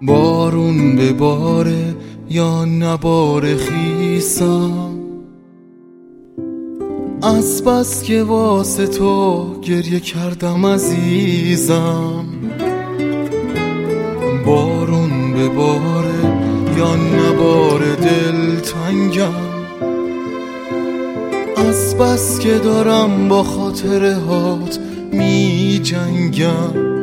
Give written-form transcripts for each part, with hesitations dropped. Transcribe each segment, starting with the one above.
بارون به باره یا نبار خیسم، از بس که واسه تو گریه کردم عزیزم. بارون به باره یا نبار دلتنگم، از بس که دارم با خاطره هات می جنگم.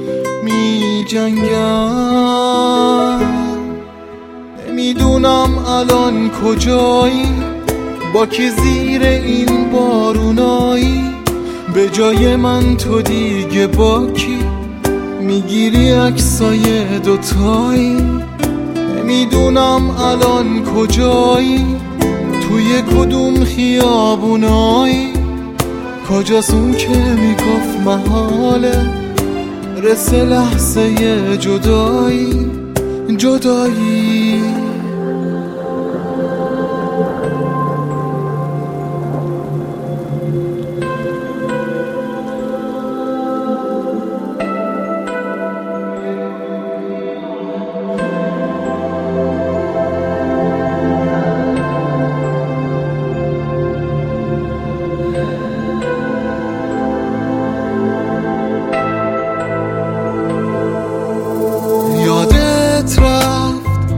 نمیدونم الان کجایی، با کی زیر این بارونایی، به جای من تو دیگه با کی میگیری عکسای دوتایی. نمیدونم الان کجایی، توی کدوم خیابونایی، کجاست اون که میگفت محاله رسه لحظه جدایی. یادت رفت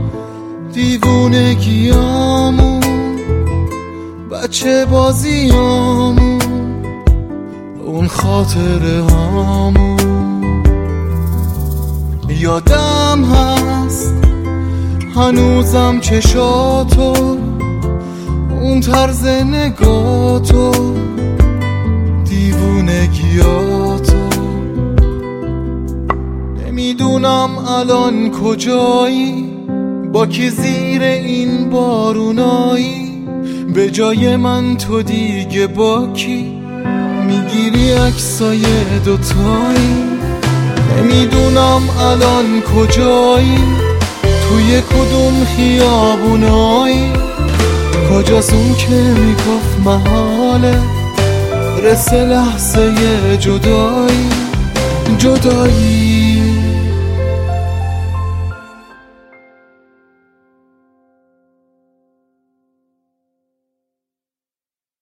دیوونگیامون، بچه بازیامون، اون خاطره هامون. یادم هست هنوزم چشاتو، اون طرز نگاتو، دیوونگیاتو. نمیدونم الان کجایی، با کی زیر این بارونایی، به جای من تو دیگه با کی میگیری عکسای دوتایی. نمیدونم الان کجایی، توی کدوم خیابونایی، کجاست اون که میگفت محاله رسه لحظه جدایی.